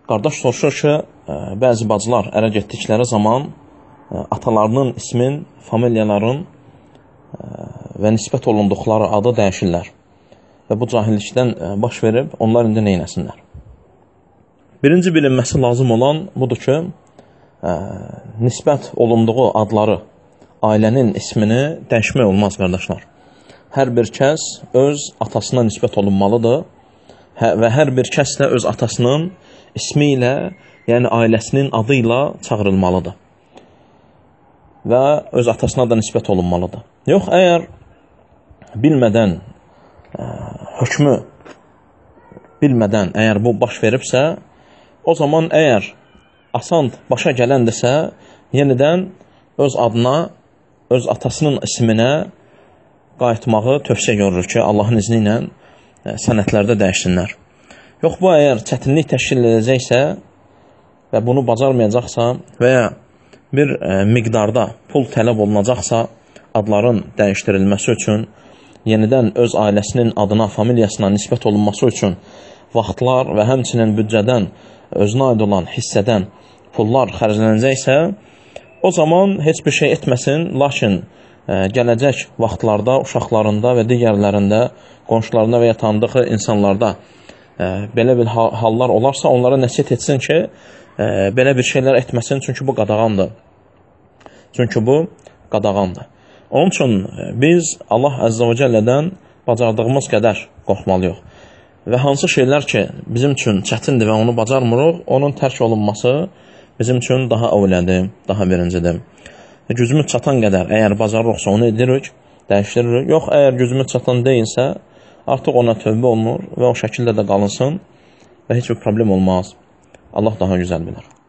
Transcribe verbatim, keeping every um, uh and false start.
Qardaş soruşur ki, bəzi bacılar ərə getdikləri zaman atalarının ismin, familiyaların və nisbət olunduqları adı dəyişirlər. Və bu cahillikdən baş verib, onlar indi neynəsinlər? Birinci bilinməsi lazım olan budur ki, nisbət olunduğu adları, ailənin ismini dəyişmək olmaz, qardaşlar. Hər bir kəs öz atasına nisbət olunmalıdır və hər bir kəs də öz atasının ismi ilə, yəni ailəsinin adı ilə çağırılmalıdır və öz atasına da nisbət olunmalıdır. Yox, əgər bilmədən, hökmü bilmədən əgər bu baş veribsə, o zaman əgər asan başa gələndirsə, yenidən öz adına, öz atasının isminə qayıtmağı tövsiyə görürük ki, Allahın izni ilə sənədlərdə dəyişsinlər. Yox, bu əgər çətinlik təşkil edəcəksə və bunu bacarmayacaqsa və ya bir miqdarda pul tələb olunacaqsa, adların dəyişdirilməsi üçün, yenidən öz ailəsinin adına, familiyasına nisbət olunması üçün vaxtlar və həmçinin büdcədən, özünə aid olan hissədən pullar xərclənəcəksə, o zaman heç bir şey etməsin, lakin gələcək vaxtlarda, uşaqlarında və digərlərində, qonşularında və ya tanıdığı insanlarda belə bir hallar olarsa, onlara nəsiyyət etsin ki, belə bir şeylər etməsin, çünki bu qadağandır. Çünki bu qadağandır. Onun üçün biz Allah Əzzə və Cəllədən bacardığımız qədər qorxmalıyıq. Və hansı şeylər ki, bizim üçün çətindir və onu bacarmırıq, onun tərk olunması bizim üçün daha övlədir, daha birincidir. Gücümüz çatan qədər, əgər bacarırıqsa onu edirik, dəyişdiririk. Yox, əgər gücümüz çatan deyilsə, artıq ona tövbə olunur və o şəkildə də qalınsın və heç bir problem olmaz. Allah daha gözəl bilir.